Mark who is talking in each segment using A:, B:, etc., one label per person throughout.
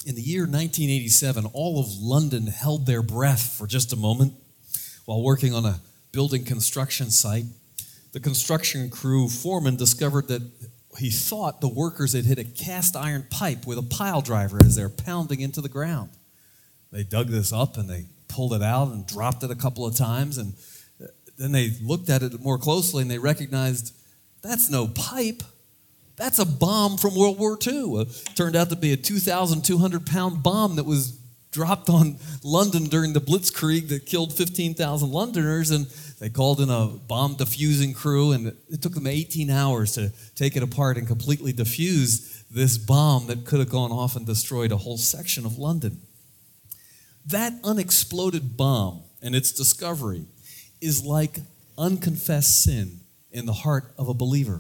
A: In the year 1987, all of London held their breath for just a moment while working on a building construction site. The construction crew foreman discovered that he thought the workers had hit a cast iron pipe with a pile driver as they're pounding into the ground. They dug this up and they pulled it out and dropped it a couple of times, and then they looked at it more closely and they recognized that's no pipe. That's a bomb from World War II. It turned out to be a 2,200-pound bomb that was dropped on London during the Blitzkrieg that killed 15,000 Londoners, and they called in a bomb diffusing crew, and it took them 18 hours to take it apart and completely defuse this bomb that could have gone off and destroyed a whole section of London. That unexploded bomb and its discovery is like unconfessed sin in the heart of a believer.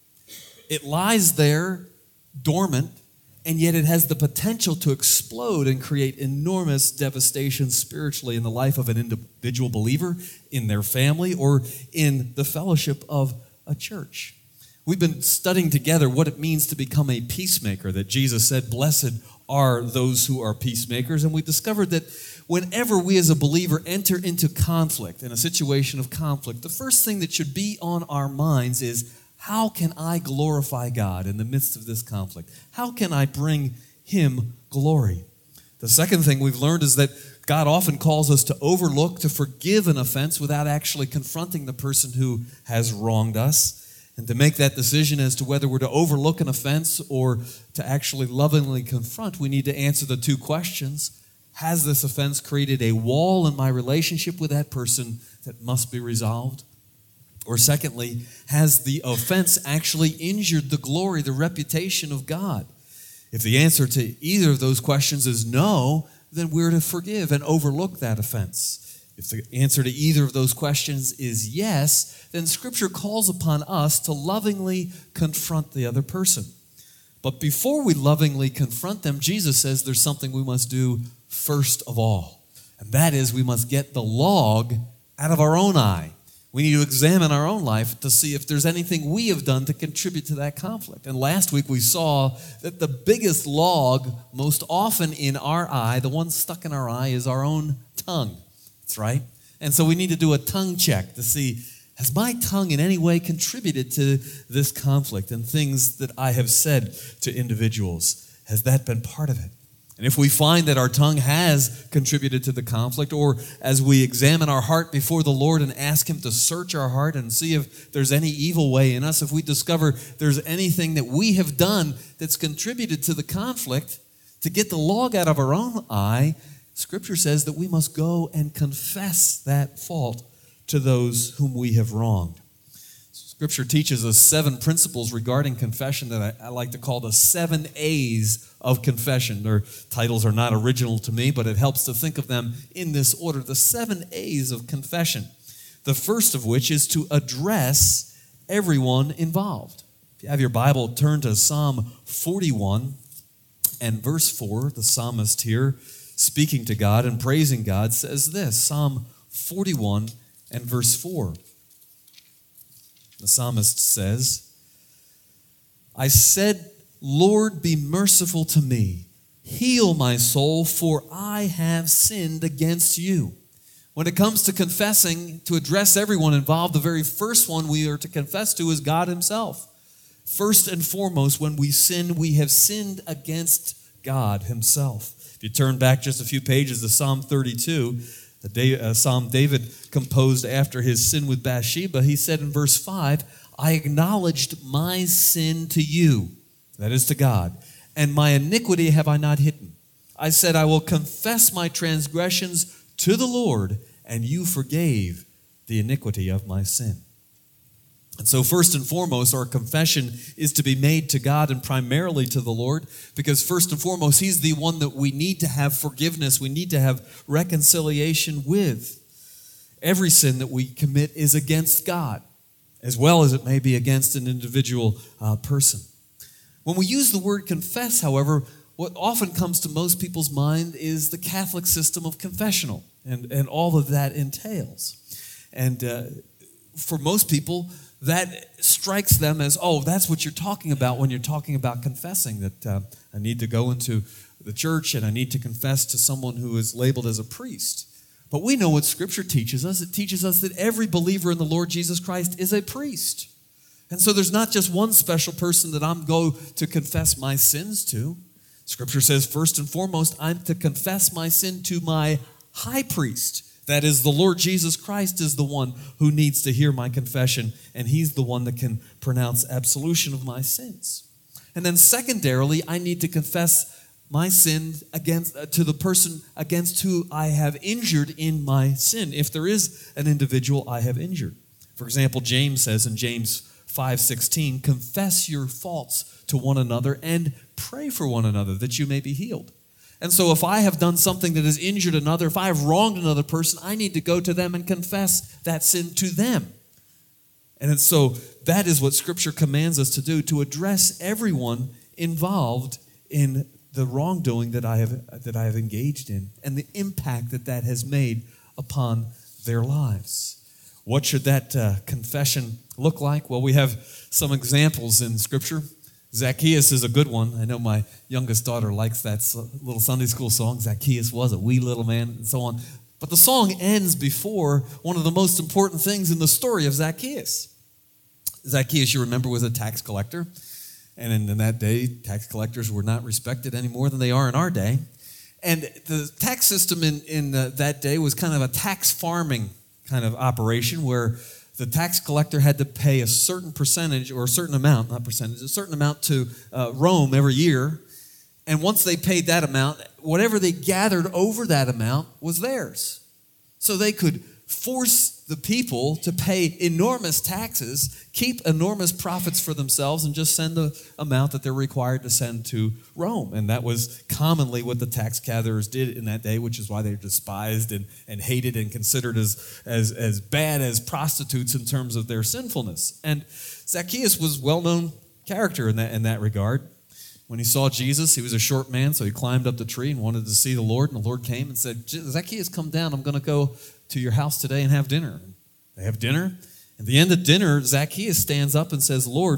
A: It lies there dormant, and yet it has the potential to explode and create enormous devastation spiritually in the life of an individual believer, in their family, or in the fellowship of a church. We've been studying together what it means to become a peacemaker, that Jesus said, "Blessed are those who are peacemakers," and we discovered that whenever we as a believer enter into conflict, in a situation of conflict, the first thing that should be on our minds is, how can I glorify God in the midst of this conflict? How can I bring Him glory? The second thing we've learned is that God often calls us to overlook, to forgive an offense without actually confronting the person who has wronged us. And to make that decision as to whether we're to overlook an offense or to actually lovingly confront, we need to answer the two questions. Has this offense created a wall in my relationship with that person that must be resolved? Or secondly, has the offense actually injured the glory, the reputation of God? If the answer to either of those questions is no, then we're to forgive and overlook that offense. If the answer to either of those questions is yes, then Scripture calls upon us to lovingly confront the other person. But before we lovingly confront them, Jesus says there's something we must do first of all. And that is, we must get the log out of our own eye. We need to examine our own life to see if there's anything we have done to contribute to that conflict. And last week we saw that the biggest log most often in our eye, the one stuck in our eye, is our own tongue. That's right. And so we need to do a tongue check to see, has my tongue in any way contributed to this conflict and things that I have said to individuals? Has that been part of it? And if we find that our tongue has contributed to the conflict, or as we examine our heart before the Lord and ask Him to search our heart and see if there's any evil way in us, if we discover there's anything that we have done that's contributed to the conflict, to get the log out of our own eye, Scripture says that we must go and confess that fault to those whom we have wronged. Scripture teaches us 7 principles regarding confession that I like to call the 7 A's of confession. Their titles are not original to me, but it helps to think of them in this order. The 7 A's of confession. The first of which is to address everyone involved. If you have your Bible, turn to Psalm 41 and verse 4. The psalmist here, speaking to God and praising God, says this. Psalm 41 and verse 4. The psalmist says, I said, Lord, be merciful to me. Heal my soul, for I have sinned against you. When it comes to confessing, to address everyone involved, the very first one we are to confess to is God Himself. First and foremost, when we sin, we have sinned against God Himself. If you turn back just a few pages to Psalm 32, a psalm David composed after his sin with Bathsheba, he said in verse 5, I acknowledged my sin to you, that is to God, and my iniquity have I not hidden. I said, I will confess my transgressions to the Lord, and you forgave the iniquity of my sin. And so first and foremost, our confession is to be made to God and primarily to the Lord, because first and foremost, He's the one that we need to have forgiveness, we need to have reconciliation with. Every sin that we commit is against God, as well as it may be against an individual person. When we use the word confess, however, what often comes to most people's mind is the Catholic system of confessional and all that that entails. And for most people, that strikes them as, oh, that's what you're talking about when you're talking about confessing, that I need to go into the church, and I need to confess to someone who is labeled as a priest. But we know what Scripture teaches us. It teaches us that every believer in the Lord Jesus Christ is a priest. And so there's not just one special person that I'm going to confess my sins to. Scripture says, first and foremost, I'm to confess my sin to my high priest. That is, the Lord Jesus Christ is the one who needs to hear my confession, and he's the one that can pronounce absolution of my sins. And then secondarily, I need to confess my sin to the person against who I have injured in my sin, if there is an individual I have injured. For example, James says in James 5:16, confess your faults to one another and pray for one another that you may be healed. And so if I have done something that has injured another, if I have wronged another person, I need to go to them and confess that sin to them. And so that is what Scripture commands us to do, to address everyone involved in the wrongdoing that I have engaged in and the impact that has made upon their lives. What should that confession look like? Well, we have some examples in Scripture. Zacchaeus is a good one. I know my youngest daughter likes that little Sunday school song, Zacchaeus was a wee little man, and so on. But the song ends before one of the most important things in the story of Zacchaeus. Zacchaeus, you remember, was a tax collector. And in that day, tax collectors were not respected any more than they are in our day. And the tax system in that day was kind of a tax farming kind of operation where the tax collector had to pay a certain percentage or a certain amount, not percentage, a certain amount to Rome every year. And once they paid that amount, whatever they gathered over that amount was theirs. So they could force the people to pay enormous taxes, keep enormous profits for themselves, and just send the amount that they're required to send to Rome. And that was commonly what the tax gatherers did in that day, which is why they're despised and hated and considered as bad as prostitutes in terms of their sinfulness. And Zacchaeus was a well-known character in that regard. When he saw Jesus, he was a short man, so he climbed up the tree and wanted to see the Lord. And the Lord came and said, Zacchaeus, come down. I'm going to go to your house today and have dinner. They have dinner. At the end of dinner, Zacchaeus stands up and says, Lord,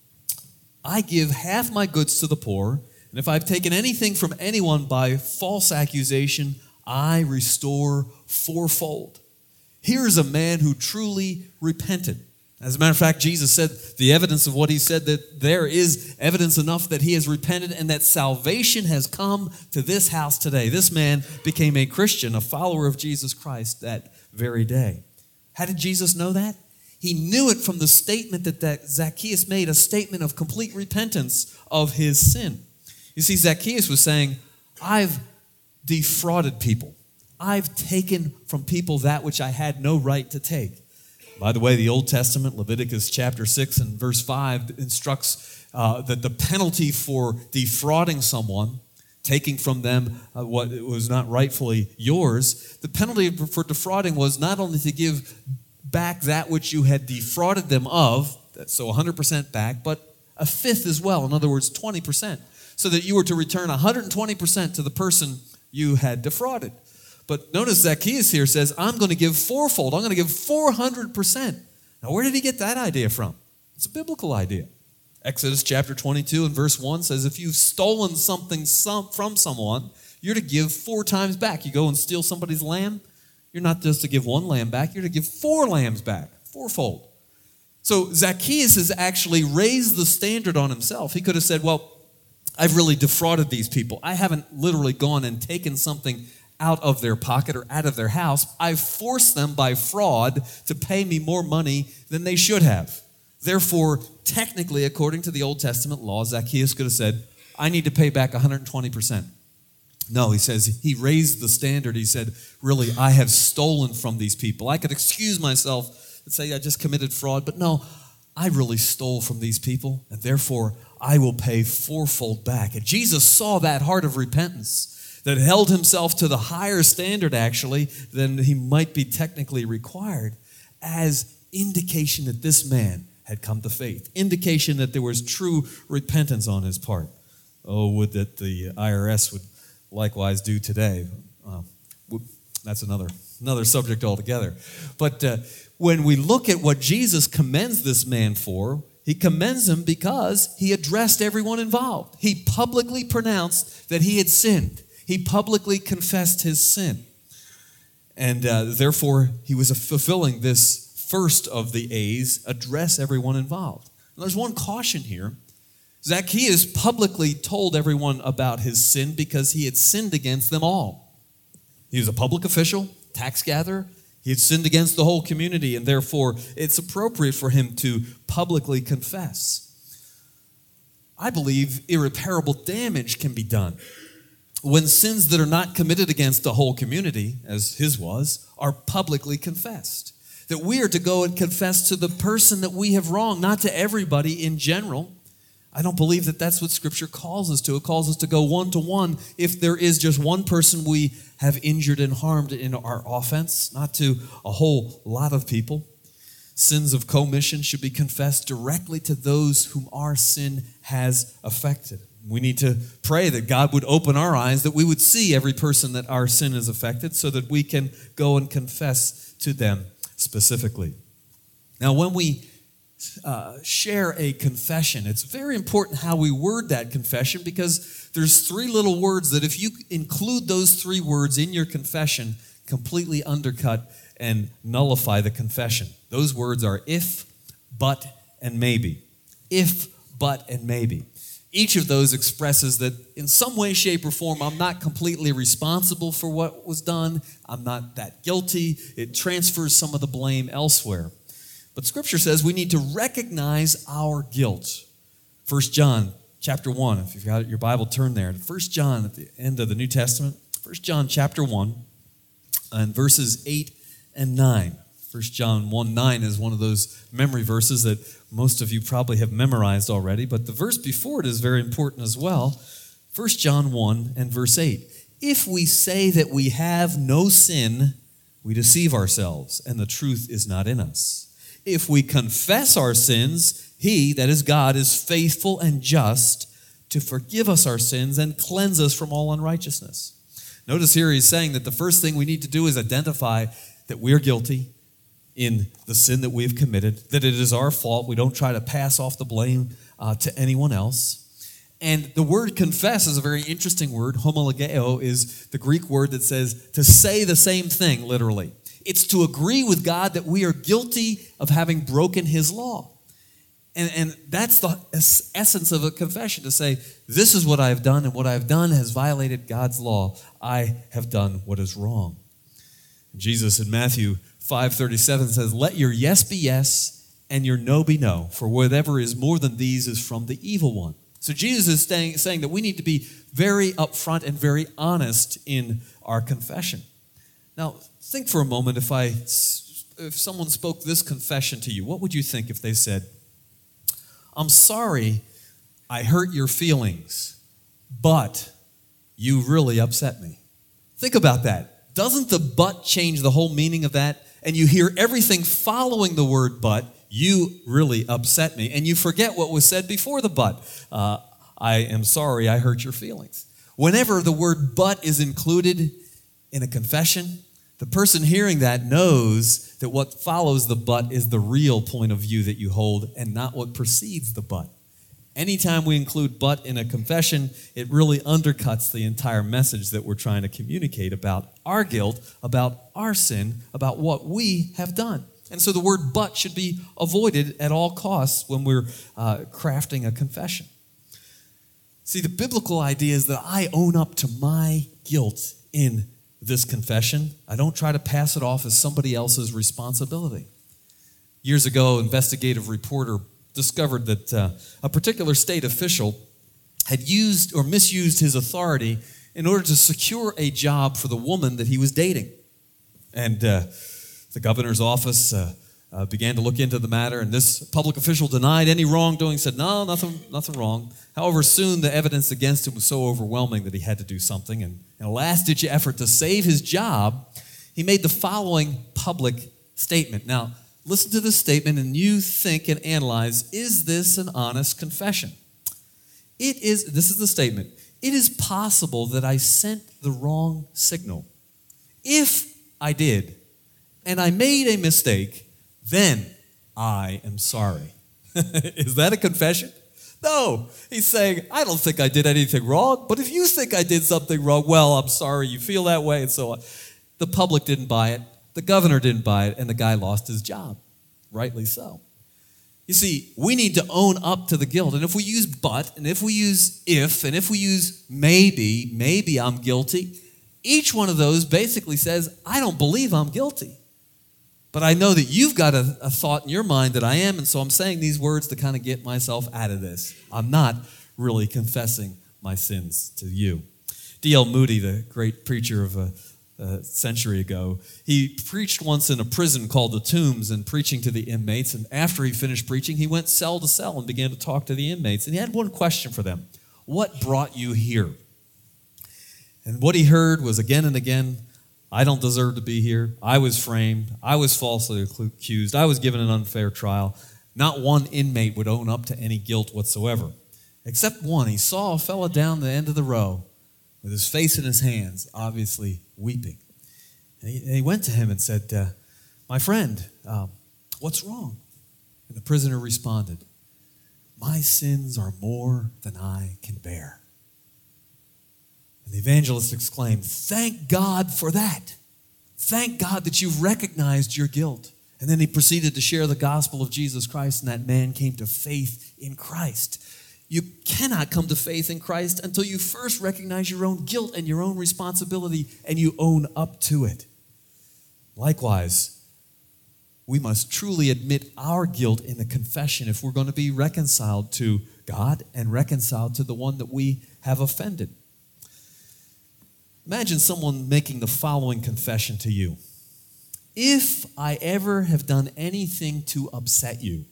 A: I give half my goods to the poor, and if I've taken anything from anyone by false accusation, I restore fourfold. Here is a man who truly repented. As a matter of fact, Jesus said the evidence of what he said, that there is evidence enough that he has repented and that salvation has come to this house today. This man became a Christian, a follower of Jesus Christ that very day. How did Jesus know that? He knew it from the statement that Zacchaeus made, a statement of complete repentance of his sin. You see, Zacchaeus was saying, I've defrauded people. I've taken from people that which I had no right to take. By the way, the Old Testament, Leviticus chapter 6 and verse 5, instructs that the penalty for defrauding someone, taking from them what was not rightfully yours, the penalty for defrauding was not only to give back that which you had defrauded them of, so 100% back, but a fifth as well, in other words, 20%, so that you were to return 120% to the person you had defrauded. But notice Zacchaeus here says, I'm going to give fourfold. I'm going to give 400%. Now, where did he get that idea from? It's a biblical idea. Exodus chapter 22 and verse 1 says, if you've stolen something from someone, you're to give 4 times back. You go and steal somebody's lamb, you're not just to give 1 lamb back, you're to give 4 lambs back, fourfold. So Zacchaeus has actually raised the standard on himself. He could have said, well, I've really defrauded these people. I haven't literally gone and taken something out of their pocket or out of their house. I've forced them by fraud to pay me more money than they should have. Therefore, technically, according to the Old Testament law, Zacchaeus could have said, I need to pay back 120%. No, he says, he raised the standard. He said, really, I have stolen from these people. I could excuse myself and say I just committed fraud, but no, I really stole from these people, and therefore I will pay fourfold back. And Jesus saw that heart of repentance that held himself to the higher standard, actually, than he might be technically required, as indication that this man had come to faith, indication that there was true repentance on his part. Oh, would that the IRS would likewise do today. That's another subject altogether. But when we look at what Jesus commends this man for, he commends him because he addressed everyone involved. He publicly pronounced that he had sinned. He publicly confessed his sin. And therefore, he was fulfilling this first of the A's, address everyone involved. Now, there's one caution here. Zacchaeus publicly told everyone about his sin because he had sinned against them all. He was a public official, tax gatherer. He had sinned against the whole community, and therefore it's appropriate for him to publicly confess. I believe irreparable damage can be done when sins that are not committed against the whole community, as his was, are publicly confessed. That we are to go and confess to the person that we have wronged, not to everybody in general. I don't believe that that's what Scripture calls us to. It calls us to go one-to-one if there is just one person we have injured and harmed in our offense, not to a whole lot of people. Sins of commission should be confessed directly to those whom our sin has affected. We need to pray that God would open our eyes, that we would see every person that our sin has affected so that we can go and confess to them specifically. Now, when we share a confession, it's very important how we word that confession, because there's three little words that if you include those three words in your confession, completely undercut and nullify the confession. Those words are if, but, and maybe. If, but, and maybe. Each of those expresses that in some way, shape, or form, I'm not completely responsible for what was done. I'm not that guilty. It transfers some of the blame elsewhere. But Scripture says we need to recognize our guilt. 1 John chapter 1, if you've got your Bible, turn there. 1 John at the end of the New Testament. 1 John chapter 1 and verses 8 and 9. 1 John 1:9 is one of those memory verses that most of you probably have memorized already, but the verse before it is very important as well. 1 John 1 and verse 8. If we say that we have no sin, we deceive ourselves, and the truth is not in us. If we confess our sins, He, that is God, is faithful and just to forgive us our sins and cleanse us from all unrighteousness. Notice here he's saying that the first thing we need to do is identify that we're guilty in the sin that we've committed, that it is our fault. We don't try to pass off the blame to anyone else. And the word confess is a very interesting word. Homologeo is the Greek word that says to say the same thing, literally. It's to agree with God that we are guilty of having broken His law. And that's the essence of a confession, to say, this is what I have done, and what I have done has violated God's law. I have done what is wrong. Jesus in Matthew 5:37 says, let your yes be yes, and your no be no, for whatever is more than these is from the evil one. So Jesus is saying that we need to be very upfront and very honest in our confession. Now, think for a moment, if someone spoke this confession to you, what would you think if they said, I'm sorry I hurt your feelings, but you really upset me? Think about that. Doesn't the but change the whole meaning of that? And you hear everything following the word but, you really upset me. And you forget what was said before the but. I am sorry I hurt your feelings. Whenever the word but is included in a confession, the person hearing that knows that what follows the but is the real point of view that you hold and not what precedes the but. Anytime we include but in a confession, it really undercuts the entire message that we're trying to communicate about our guilt, about our sin, about what we have done. And so the word but should be avoided at all costs when we're crafting a confession. See, the biblical idea is that I own up to my guilt in this confession. I don't try to pass it off as somebody else's responsibility. Years ago, an investigative reporter discovered that a particular state official had used or misused his authority in order to secure a job for the woman that he was dating. And the governor's office began to look into the matter, and this public official denied any wrongdoing, said, no, nothing wrong. However, soon the evidence against him was so overwhelming that he had to do something, and in a last-ditch effort to save his job, he made the following public statement. Now, listen to this statement, and you think and analyze, is this an honest confession? This is the statement. It is possible that I sent the wrong signal. If I did, and I made a mistake, then I am sorry. Is that a confession? No. He's saying, I don't think I did anything wrong, but if you think I did something wrong, well, I'm sorry you feel that way, and so on. The public didn't buy it, the governor didn't buy it, and the guy lost his job. Rightly so. You see, we need to own up to the guilt. And if we use but, and if we use if, and if we use maybe I'm guilty, each one of those basically says, I don't believe I'm guilty. But I know that you've got a thought in your mind that I am, and so I'm saying these words to kind of get myself out of this. I'm not really confessing my sins to you. D.L. Moody, the great preacher of a century ago, he preached once in a prison called the Tombs and preaching to the inmates. And after he finished preaching, he went cell to cell and began to talk to the inmates. And he had one question for them. What brought you here? And what he heard was again and again, I don't deserve to be here. I was framed. I was falsely accused. I was given an unfair trial. Not one inmate would own up to any guilt whatsoever. Except one. He saw a fellow down the end of the row with his face in his hands, obviously weeping. And he went to him and said, my friend, what's wrong? And the prisoner responded, my sins are more than I can bear. And the evangelist exclaimed, thank God for that. Thank God that you've recognized your guilt. And then he proceeded to share the gospel of Jesus Christ, and that man came to faith in Christ. You cannot come to faith in Christ until you first recognize your own guilt and your own responsibility, and you own up to it. Likewise, we must truly admit our guilt in the confession if we're going to be reconciled to God and reconciled to the one that we have offended. Imagine someone making the following confession to you. If I ever have done anything to upset you,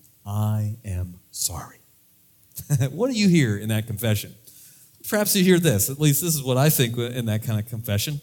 A: I am sorry. What do you hear in that confession? Perhaps you hear this. At least this is what I think in that kind of confession.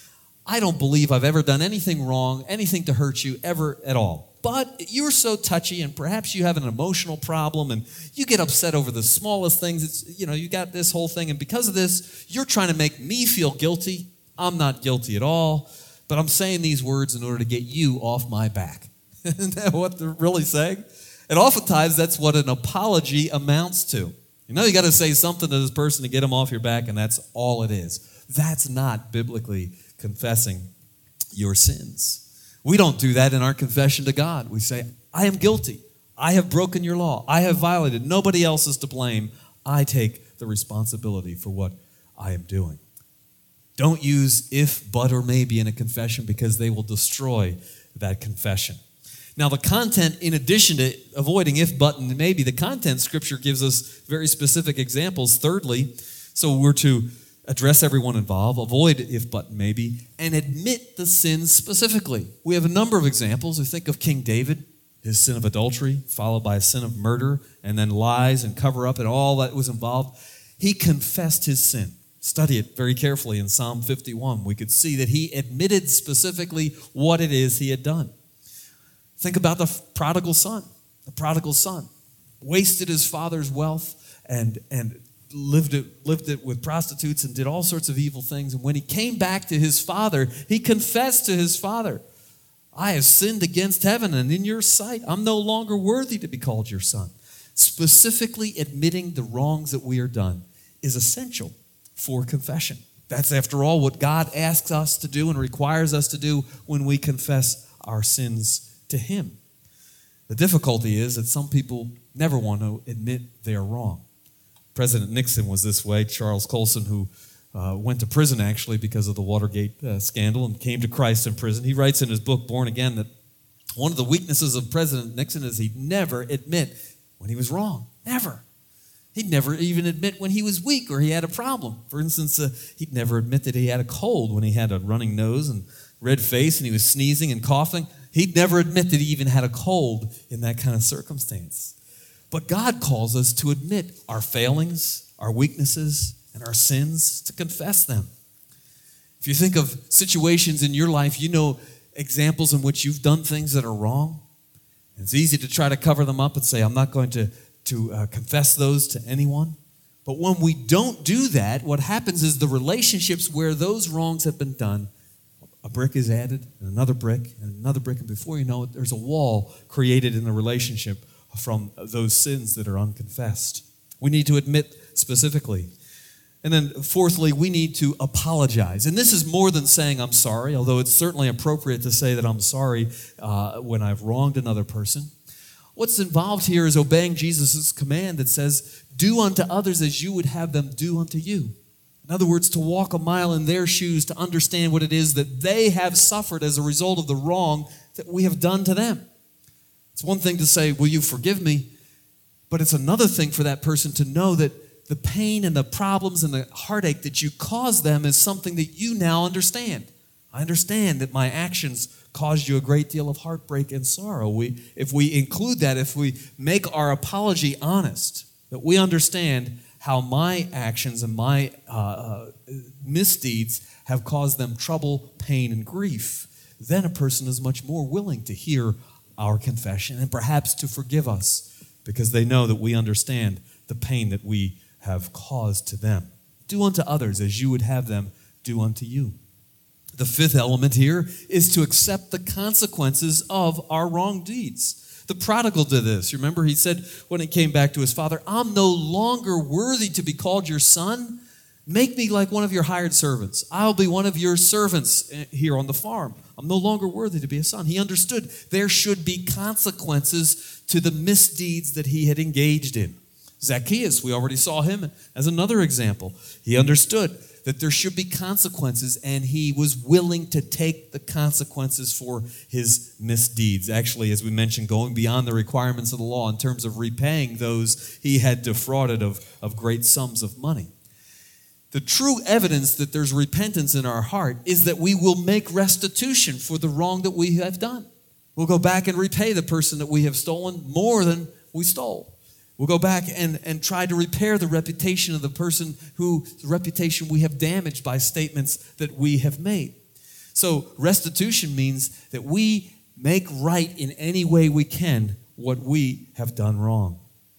A: I don't believe I've ever done anything wrong, anything to hurt you, ever at all. But you're so touchy, and perhaps you have an emotional problem, and you get upset over the smallest things. It's, you got this whole thing, and because of this, you're trying to make me feel guilty. I'm not guilty at all, but I'm saying these words in order to get you off my back. Isn't that what they're really saying? And oftentimes, that's what an apology amounts to. You got to say something to this person to get them off your back, and that's all it is. That's not biblically confessing your sins. We don't do that in our confession to God. We say, I am guilty. I have broken your law. I have violated. Nobody else is to blame. I take the responsibility for what I am doing. Don't use if, but, or maybe in a confession because they will destroy that confession. Now, the content, in addition to avoiding if, but, and maybe, the content Scripture gives us very specific examples. Thirdly, so we're to address everyone involved, avoid if, but, maybe, and admit the sins specifically. We have a number of examples. We think of King David, his sin of adultery, followed by a sin of murder, and then lies and cover up and all that was involved. He confessed his sin. Study it very carefully in Psalm 51. We could see that he admitted specifically what it is he had done. Think about the prodigal son. The prodigal son wasted his father's wealth and lived it with prostitutes and did all sorts of evil things. And when he came back to his father, he confessed to his father, I have sinned against heaven and in your sight. I'm no longer worthy to be called your son. Specifically admitting the wrongs that we are done is essential for confession. That's, after all, what God asks us to do and requires us to do when we confess our sins to him. The difficulty is that some people never want to admit they're wrong. President Nixon was this way. Charles Colson, who went to prison actually because of the Watergate scandal and came to Christ in prison, he writes in his book, Born Again, that one of the weaknesses of President Nixon is he'd never admit when he was wrong. Never. He'd never even admit when he was weak or he had a problem. For instance, he'd never admit that he had a cold when he had a running nose and red face and he was sneezing and coughing. He'd never admit that he even had a cold in that kind of circumstance. But God calls us to admit our failings, our weaknesses, and our sins, to confess them. If you think of situations in your life, examples in which you've done things that are wrong. It's easy to try to cover them up and say, I'm not going to confess those to anyone. But when we don't do that, what happens is the relationships where those wrongs have been done, a brick is added, and another brick, and before you know it, there's a wall created in the relationship from those sins that are unconfessed. We need to admit specifically. And then fourthly, we need to apologize. And this is more than saying I'm sorry, although it's certainly appropriate to say that I'm sorry when I've wronged another person. What's involved here is obeying Jesus' command that says, do unto others as you would have them do unto you. In other words, to walk a mile in their shoes, to understand what it is that they have suffered as a result of the wrong that we have done to them. It's one thing to say, will you forgive me? But it's another thing for that person to know that the pain and the problems and the heartache that you caused them is something that you now understand. I understand that my actions caused you a great deal of heartbreak and sorrow. If we include that, if we make our apology honest, that we understand how my actions and my misdeeds have caused them trouble, pain, and grief, then a person is much more willing to hear our confession and perhaps to forgive us because they know that we understand the pain that we have caused to them. Do unto others as you would have them do unto you. The fifth element here is to accept the consequences of our wrong deeds. The prodigal did this. You remember he said when he came back to his father, I'm no longer worthy to be called your son. Make me like one of your hired servants. I'll be one of your servants here on the farm. I'm no longer worthy to be a son. He understood there should be consequences to the misdeeds that he had engaged in. Zacchaeus, we already saw him as another example. He understood that there should be consequences, and he was willing to take the consequences for his misdeeds. Actually, as we mentioned, going beyond the requirements of the law in terms of repaying those he had defrauded of great sums of money. The true evidence that there's repentance in our heart is that we will make restitution for the wrong that we have done. We'll go back and repay the person that we have stolen more than we stole. We'll go back and try to repair the reputation of the person whose reputation we have damaged by statements that we have made. So restitution means that we make right in any way we can what we have done wrong.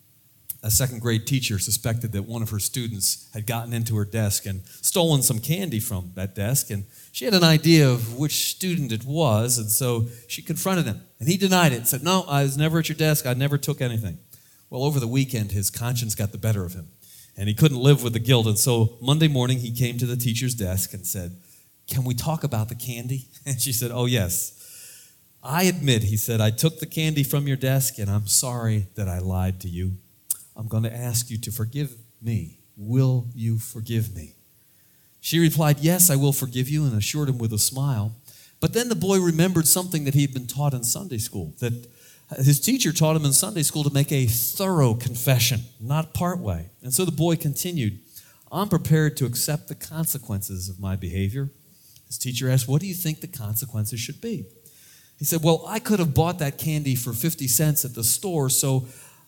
A: A second grade teacher suspected that one of her students had gotten into her desk and stolen some candy from that desk, and she had an idea of which student it was, and so she confronted him. And he denied it and said, no, I was never at your desk. I never took anything. Well, over the weekend, his conscience got the better of him, and he couldn't live with the guilt. And so Monday morning, he came to the teacher's desk and said, can we talk about the candy? And she said, oh, yes. I admit, he said, I took the candy from your desk, and I'm sorry that I lied to you. I'm going to ask you to forgive me. Will you forgive me? She replied, yes, I will forgive you, and assured him with a smile. But then the boy remembered something that he'd been taught in Sunday school, that his teacher taught him in Sunday school to make a thorough confession, not partway. And so the boy continued, I'm prepared to accept the consequences of my behavior. His teacher asked, what do you think the consequences should be? He said, well, I could have bought that candy for 50 cents at the store, so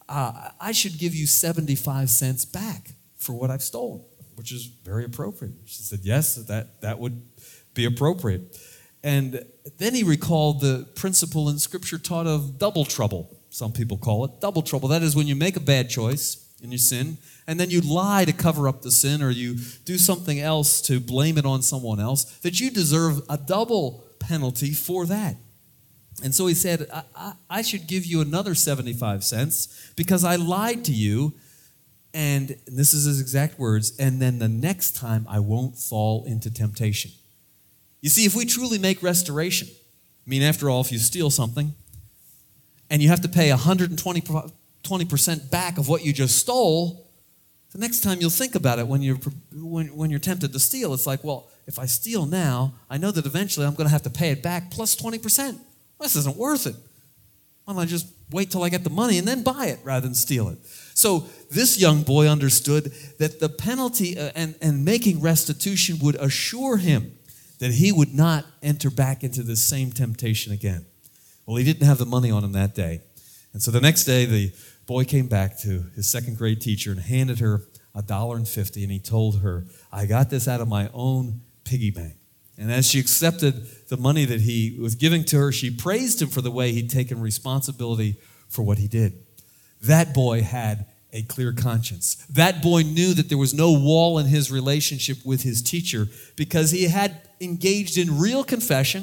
A: I should give you 75 cents back for what I've stolen, which is very appropriate. She said, yes, that would be appropriate. And then he recalled the principle in Scripture taught of double trouble. Some people call it double trouble. That is when you make a bad choice and you sin, and then you lie to cover up the sin, or you do something else to blame it on someone else, that you deserve a double penalty for that. And so he said, I should give you another 75 cents because I lied to you, and this is his exact words, and then the next time I won't fall into temptation. You see, if we truly make restoration, I mean, after all, if you steal something and you have to pay 120% back of what you just stole, the next time you'll think about it when you're tempted to steal. It's like, well, if I steal now, I know that eventually I'm going to have to pay it back plus 20%. This isn't worth it. Why don't I just wait till I get the money and then buy it rather than steal it? So this young boy understood that the penalty and making restitution would assure him that he would not enter back into the same temptation again. Well, he didn't have the money on him that day. And so the next day, the boy came back to his second grade teacher and handed her $1.50, and he told her, I got this out of my own piggy bank. And as she accepted the money that he was giving to her, she praised him for the way he'd taken responsibility for what he did. That boy had a clear conscience. That boy knew that there was no wall in his relationship with his teacher because he had engaged in real confession,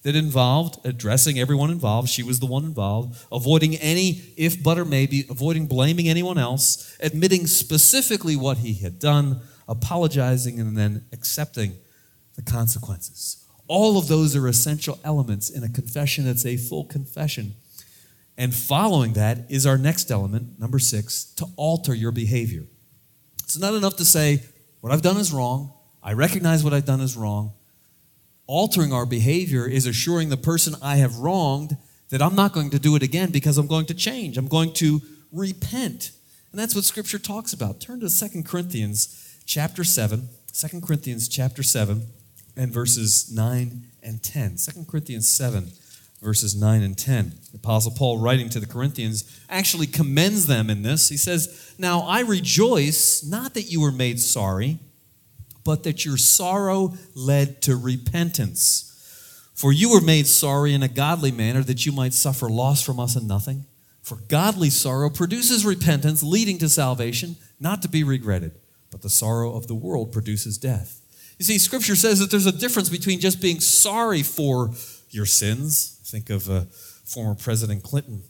A: that involved addressing everyone involved. She was the one involved. Avoiding any if, but, or maybe. Avoiding blaming anyone else. Admitting specifically what he had done. Apologizing and then accepting the consequences. All of those are essential elements in a confession that's a full confession. And following that is our next element, number 6, to alter your behavior. It's not enough to say, what I've done is wrong. I recognize what I've done is wrong. Altering our behavior is assuring the person I have wronged that I'm not going to do it again because I'm going to change. I'm going to repent. And that's what Scripture talks about. Turn to 2 Corinthians chapter 7. 2 Corinthians chapter 7 and verses 9 and 10. 2 Corinthians 7, verses 9 and 10. The Apostle Paul, writing to the Corinthians, actually commends them in this. He says, "Now I rejoice, not that you were made sorry, but that your sorrow led to repentance. For you were made sorry in a godly manner, that you might suffer loss from us in nothing. For godly sorrow produces repentance, leading to salvation, not to be regretted. But the sorrow of the world produces death." You see, Scripture says that there's a difference between just being sorry for your sins. Think of former President Clinton.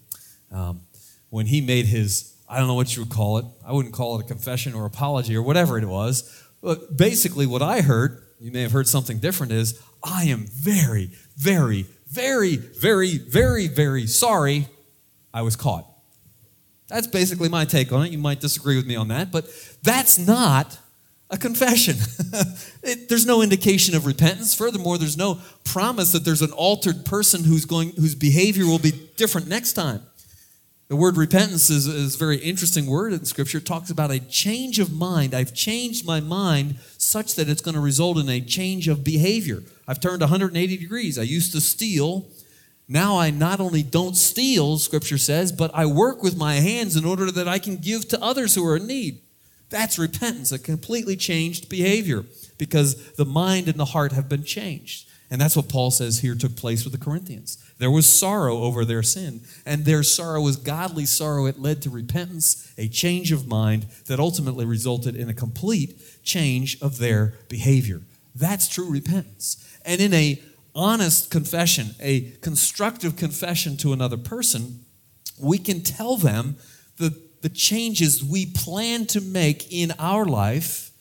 A: When he made his, I don't know what you would call it. I wouldn't call it a confession or apology or whatever it was. But basically what I heard, you may have heard something different, is I am very, very, very, very, very, very sorry I was caught. That's basically my take on it. You might disagree with me on that, but that's not a confession. There's no indication of repentance. Furthermore, there's no promise that there's an altered person whose behavior will be different next time. The word repentance is a very interesting word in Scripture. It talks about a change of mind. I've changed my mind such that it's going to result in a change of behavior. I've turned 180 degrees. I used to steal. Now I not only don't steal, Scripture says, but I work with my hands in order that I can give to others who are in need. That's repentance, a completely changed behavior, because the mind and the heart have been changed. And that's what Paul says here took place with the Corinthians. There was sorrow over their sin, and their sorrow was godly sorrow. It led to repentance, a change of mind that ultimately resulted in a complete change of their behavior. That's true repentance. And in a honest confession, a constructive confession to another person, we can tell them the changes we plan to make in our life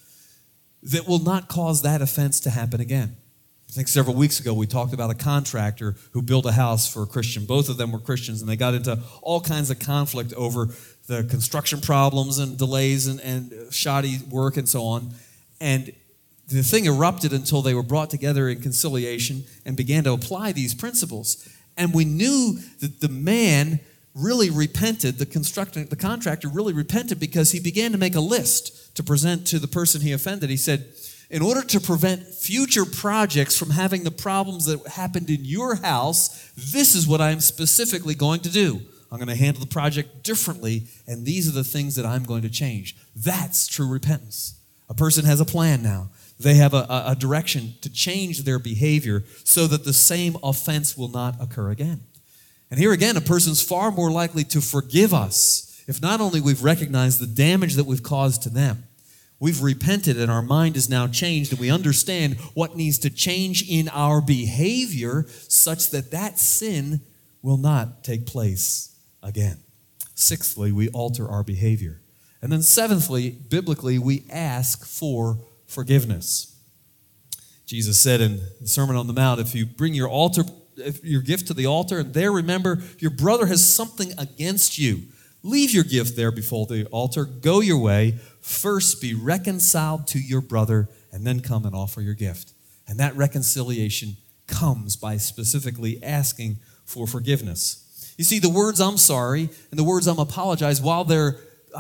A: that will not cause that offense to happen again. I think several weeks ago we talked about a contractor who built a house for a Christian. Both of them were Christians, and they got into all kinds of conflict over the construction problems and delays and shoddy work and so on. And the thing erupted until they were brought together in conciliation and began to apply these principles. And we knew that the man really repented, the contractor really repented, because he began to make a list to present to the person he offended. He said, in order to prevent future projects from having the problems that happened in your house, this is what I'm specifically going to do. I'm going to handle the project differently, and these are the things that I'm going to change. That's true repentance. A person has a plan now. They have a direction to change their behavior so that the same offense will not occur again. And here again, a person's far more likely to forgive us if not only we've recognized the damage that we've caused to them, we've repented and our mind is now changed, and we understand what needs to change in our behavior such that that sin will not take place again. Sixthly, we alter our behavior. And then seventhly, biblically, we ask for forgiveness. Jesus said in the Sermon on the Mount, if you bring your gift to the altar and there remember your brother has something against you, leave your gift there before the altar, go your way, first be reconciled to your brother, and then come and offer your gift. And that reconciliation comes by specifically asking for forgiveness. You see, the words "I'm sorry" and the words "I apologize," while they're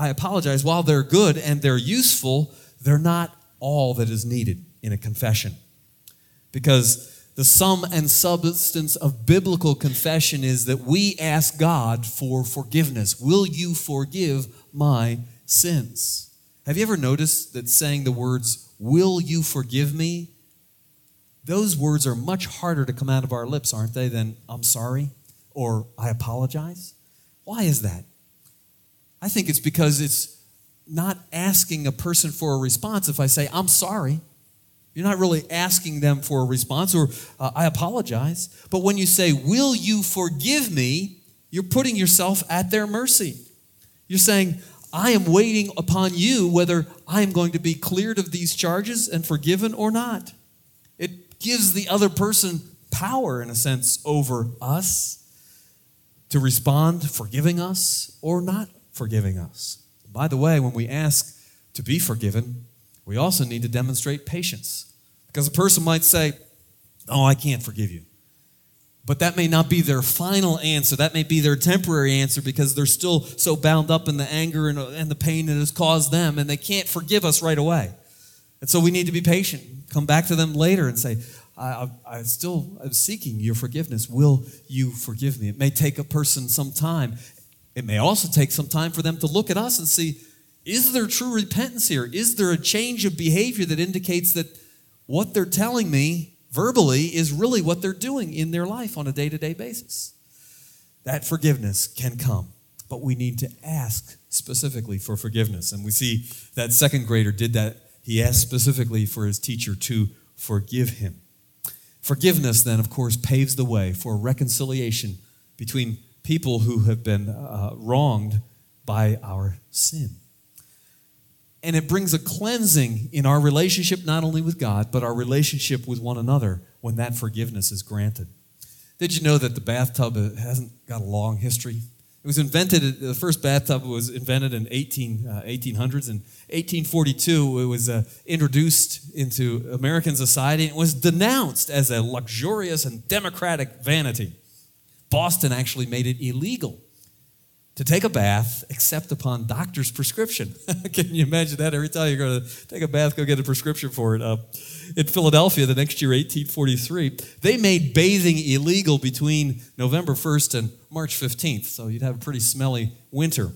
A: good and they're useful, they're not all that is needed in a confession. Because the sum and substance of biblical confession is that we ask God for forgiveness. Will you forgive my sins? Have you ever noticed that saying the words, "Will you forgive me?" Those words are much harder to come out of our lips, aren't they, than "I'm sorry" or "I apologize"? Why is that? I think it's because it's not asking a person for a response if I say, "I'm sorry." You're not really asking them for a response or I apologize. But when you say, will you forgive me, you're putting yourself at their mercy. You're saying, I am waiting upon you whether I am going to be cleared of these charges and forgiven or not. It gives the other person power, in a sense, over us to respond forgiving us or not forgiving us. By the way, when we ask to be forgiven, we also need to demonstrate patience. Because a person might say, oh, I can't forgive you. But that may not be their final answer. That may be their temporary answer because they're still so bound up in the anger and the pain that has caused them, and they can't forgive us right away. And so we need to be patient. Come back to them later and say, I'm seeking your forgiveness. Will you forgive me? It may take a person some time. It may also take some time for them to look at us and see, is there true repentance here? Is there a change of behavior that indicates that what they're telling me verbally is really what they're doing in their life on a day-to-day basis? That forgiveness can come, but we need to ask specifically for forgiveness. And we see that second grader did that. He asked specifically for his teacher to forgive him. Forgiveness, then, of course, paves the way for reconciliation between people who have been wronged by our sin. And it brings a cleansing in our relationship not only with God, but our relationship with one another when that forgiveness is granted. Did you know that the bathtub hasn't got a long history? It was invented, the first bathtub was invented in 1800s. In 1842, it was introduced into American society and was denounced as a luxurious and democratic vanity. Boston actually made it illegal to take a bath except upon doctor's prescription. Can you imagine that? Every time you're going to take a bath, go get a prescription for it. In Philadelphia, the next year, 1843, they made bathing illegal between November 1st and March 15th, so you'd have a pretty smelly winter.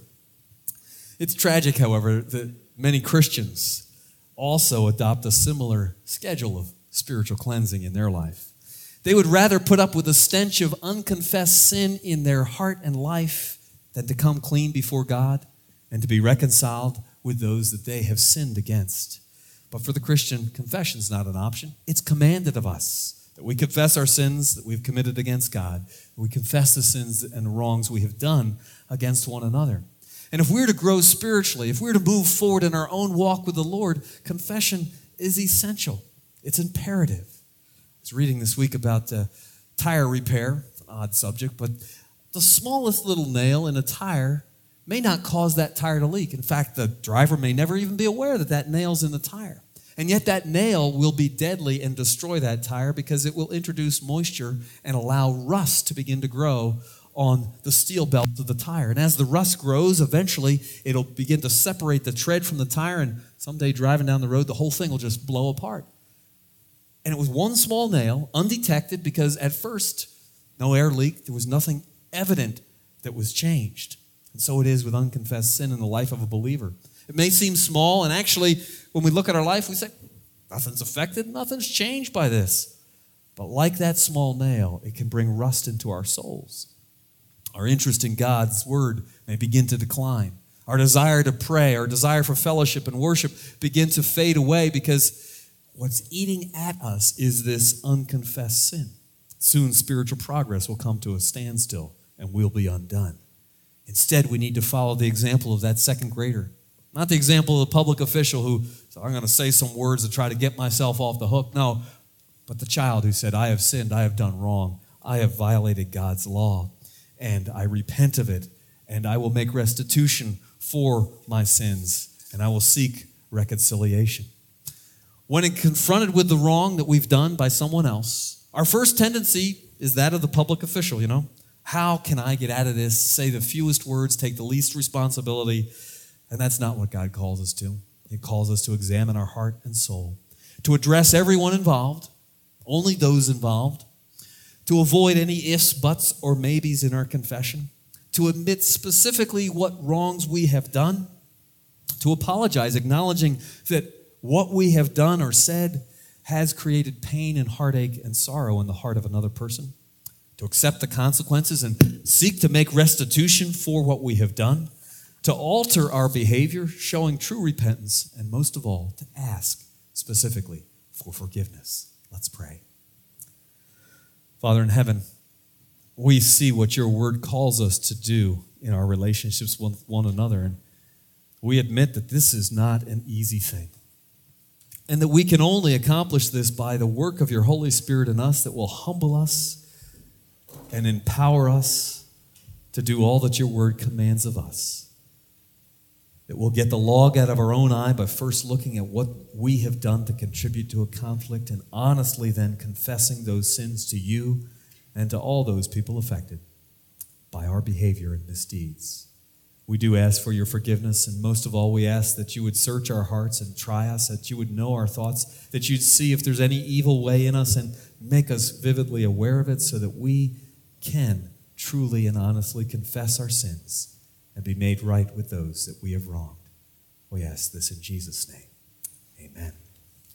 A: It's tragic, however, that many Christians also adopt a similar schedule of spiritual cleansing in their life. They would rather put up with the stench of unconfessed sin in their heart and life than to come clean before God and to be reconciled with those that they have sinned against. But for the Christian, confession is not an option. It's commanded of us that we confess our sins that we've committed against God. We confess the sins and wrongs we have done against one another. And if we're to grow spiritually, if we're to move forward in our own walk with the Lord, confession is essential. It's imperative. I was reading this week about tire repair. It's an odd subject, but the smallest little nail in a tire may not cause that tire to leak. In fact, the driver may never even be aware that that nail's in the tire. And yet that nail will be deadly and destroy that tire because it will introduce moisture and allow rust to begin to grow on the steel belt of the tire. And as the rust grows, eventually it'll begin to separate the tread from the tire, and someday driving down the road, the whole thing will just blow apart. And it was one small nail, undetected, because at first, no air leak, there was nothing evident that was changed. And so it is with unconfessed sin in the life of a believer. It may seem small, and actually, when we look at our life, we say, nothing's affected, nothing's changed by this. But like that small nail, it can bring rust into our souls. Our interest in God's word may begin to decline. Our desire to pray, our desire for fellowship and worship begin to fade away because what's eating at us is this unconfessed sin. Soon spiritual progress will come to a standstill and we'll be undone. Instead, we need to follow the example of that second grader. Not the example of the public official who said, I'm going to say some words to try to get myself off the hook. No, but the child who said, I have sinned, I have done wrong, I have violated God's law, and I repent of it, and I will make restitution for my sins, and I will seek reconciliation. When confronted with the wrong that we've done by someone else, our first tendency is that of the public official, How can I get out of this, say the fewest words, take the least responsibility? And that's not what God calls us to. He calls us to examine our heart and soul, to address everyone involved, only those involved, to avoid any ifs, buts, or maybes in our confession, to admit specifically what wrongs we have done, to apologize, acknowledging that what we have done or said has created pain and heartache and sorrow in the heart of another person, to accept the consequences and seek to make restitution for what we have done, to alter our behavior, showing true repentance, and most of all, to ask specifically for forgiveness. Let's pray. Father in heaven, we see what your word calls us to do in our relationships with one another, and we admit that this is not an easy thing, and that we can only accomplish this by the work of your Holy Spirit in us that will humble us and empower us to do all that your word commands of us. That we'll get the log out of our own eye by first looking at what we have done to contribute to a conflict, and honestly then confessing those sins to you and to all those people affected by our behavior and misdeeds. We do ask for your forgiveness, and most of all, we ask that you would search our hearts and try us, that you would know our thoughts, that you'd see if there's any evil way in us and make us vividly aware of it so that we can truly and honestly confess our sins and be made right with those that we have wronged. We ask this in Jesus' name. Amen.